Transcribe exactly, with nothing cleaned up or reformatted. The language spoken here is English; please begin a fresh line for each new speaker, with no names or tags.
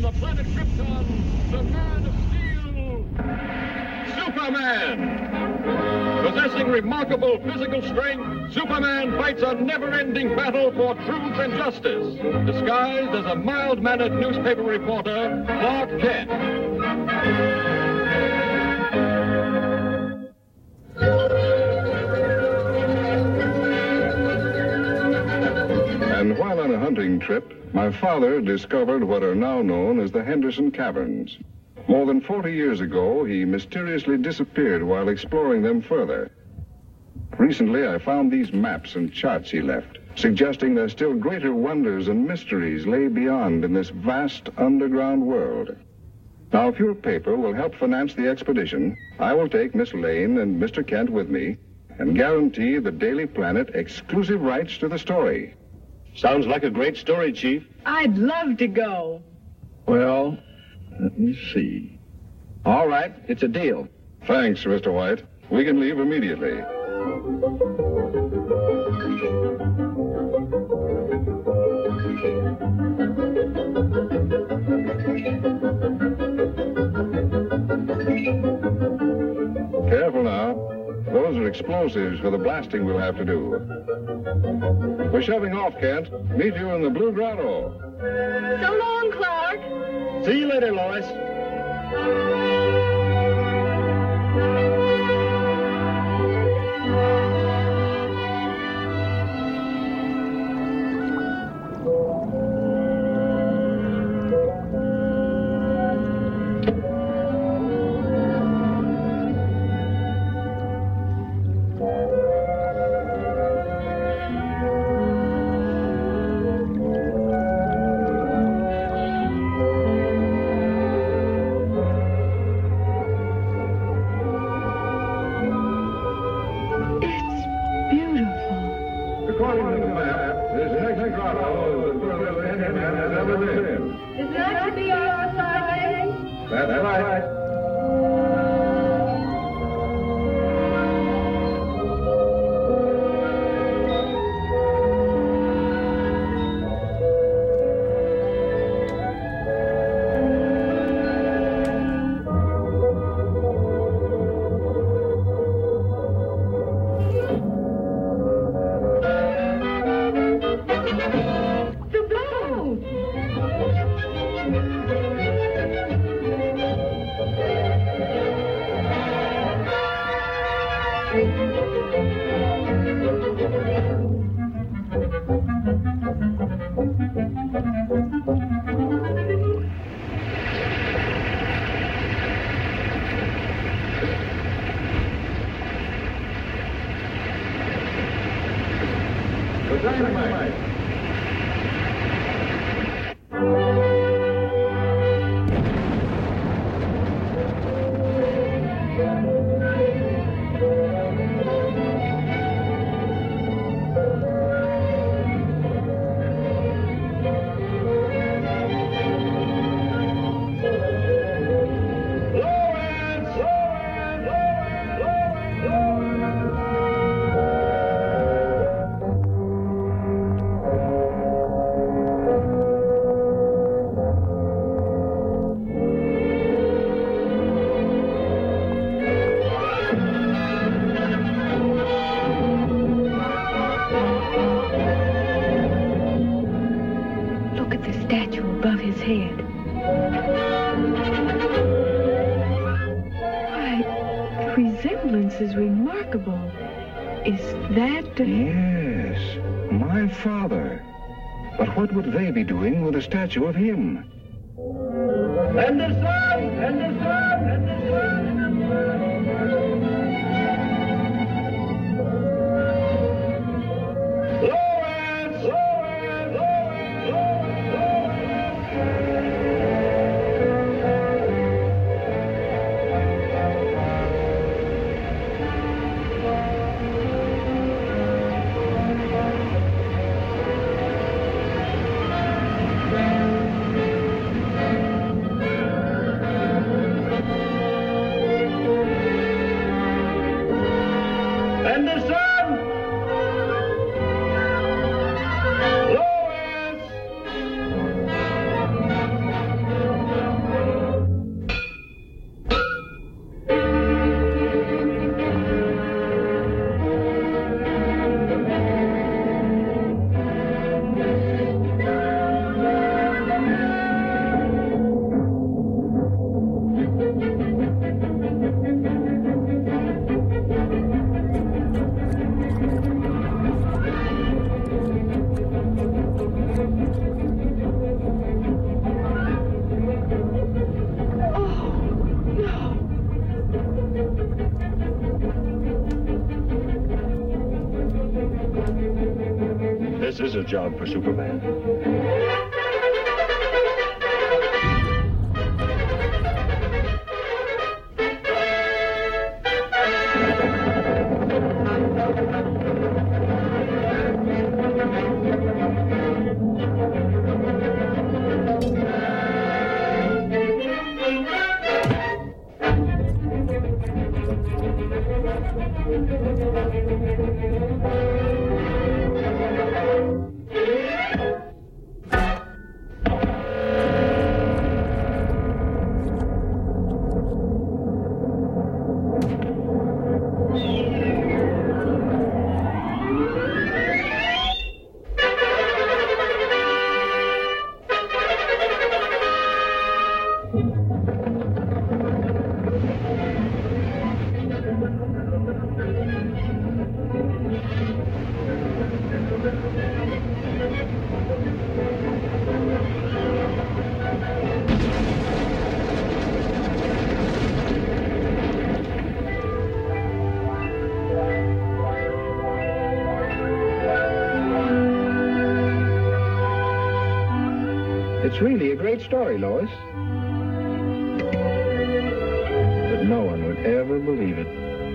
the planet Krypton, the Man of Steel, Superman! Possessing remarkable physical strength, Superman fights a never-ending battle for truth and justice, disguised as a mild-mannered newspaper reporter, Clark Kent.
And while on a hunting trip, my father discovered what are now known as the Henderson Caverns. More than forty years ago, he mysteriously disappeared while exploring them further. Recently, I found these maps and charts he left, suggesting that still greater wonders and mysteries lay beyond in this vast underground world. Now, if your paper will help finance the expedition, I will take Miss Lane and Mister Kent with me and guarantee the Daily Planet exclusive rights to the story.
Sounds like a great story, Chief.
I'd love to go.
Well, let me see. All right, it's a deal.
Thanks, Mister White. We can leave immediately. Careful now. Those are explosives for the blasting we'll have to do. We're shoving off, Kent. Meet you in the Blue Grotto.
So long, Clark.
See you later, Lois.
Is remarkable. Is that... Uh...
Yes, my father. But what would they be doing with a statue of him?
Henderson! Henderson! Henderson! Lawrence! Lawrence! Lawrence!
is a job for Superman.
It's really a great story, Lois. But no one would ever believe it.